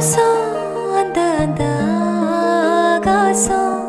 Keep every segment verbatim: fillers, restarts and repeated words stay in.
ஆகாசம் அந்த அந்த ஆகாசம்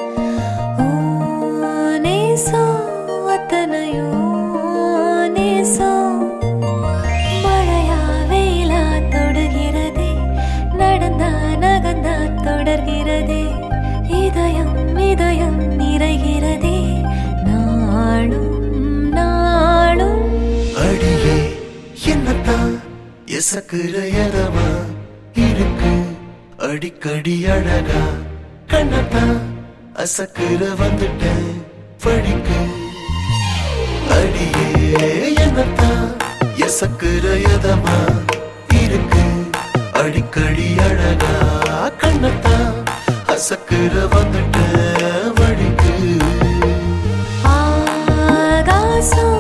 நேசம் அத்தனையோ நேசம் மழையா வெயிலா தொடுகிறதே நடந்தா நகந்தா தொடர்கிறதே இதயம் இதயம் நிறைகிறதே நாளும் நாளும் அடியே என்னத்தான் எசக்குற எதமா இருக்கு அடிக்கடி அழகா கண்ணத்தான் அசக்குற வந்துட்டேன் படிக்கு அடியே என்னத்தான் எசக்குற எதமா இருக்கு அடிக்கடி அழகா கண்ணத்தான் அசக்குற வந்துட்டேன் படிக்கு ஆகாசம்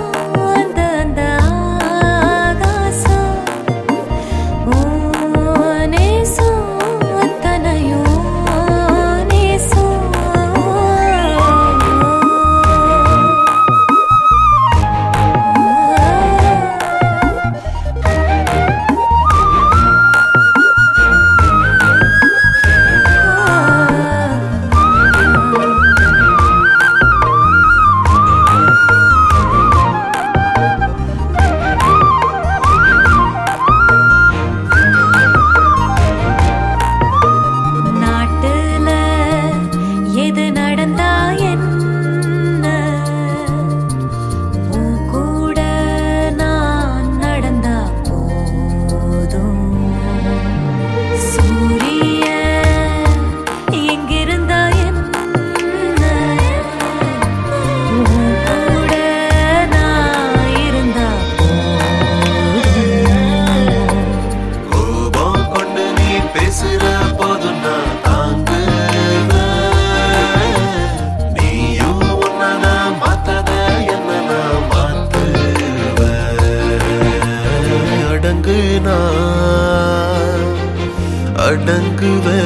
அடங்குவே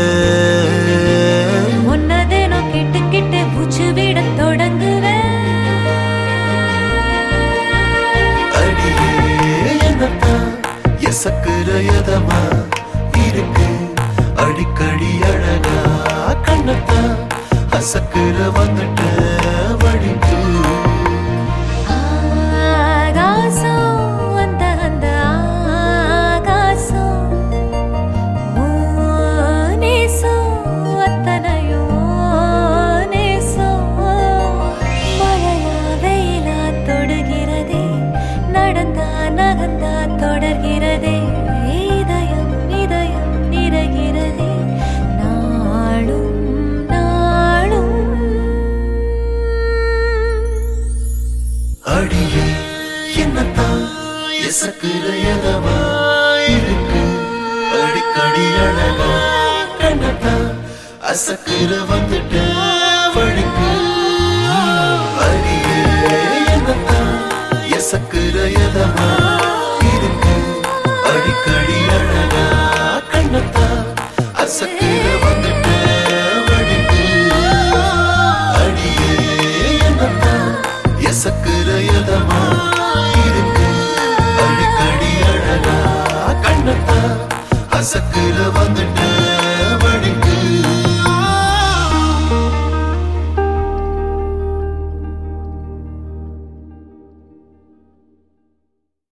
உன்னதேனோ கிட்டு கிட்டு பூச்சு விட தொடங்குவே அடியே என்னத்தான் எசக்குற எதமா இருக்கு அடிக்கடி அழகா கண்ணத்தான் அசக்குற வந்துட்ட வழிக்கு தொடர்கிறதே இதயம் இதயம் நிறைகிறதே நாளும் நாளும் அடியே என்னத்தான் எசக்குற எதமா இருக்கு அடிக்கடி அழகா கண்ணத்தான் அசக்குற வந்துட்ட வழிக்கு அடியே என்னத்தான் எசக்குற எதமா அடிக்கடி அழகா கண்ணத்தான் அசக்குற வந்துட்ட வழிக்கு அடியே என்னத்தான் எசக்குற எதமா இருக்கு அடிக்கடி அழகா கண்ணத்தான் அசக்குற வந்துட்ட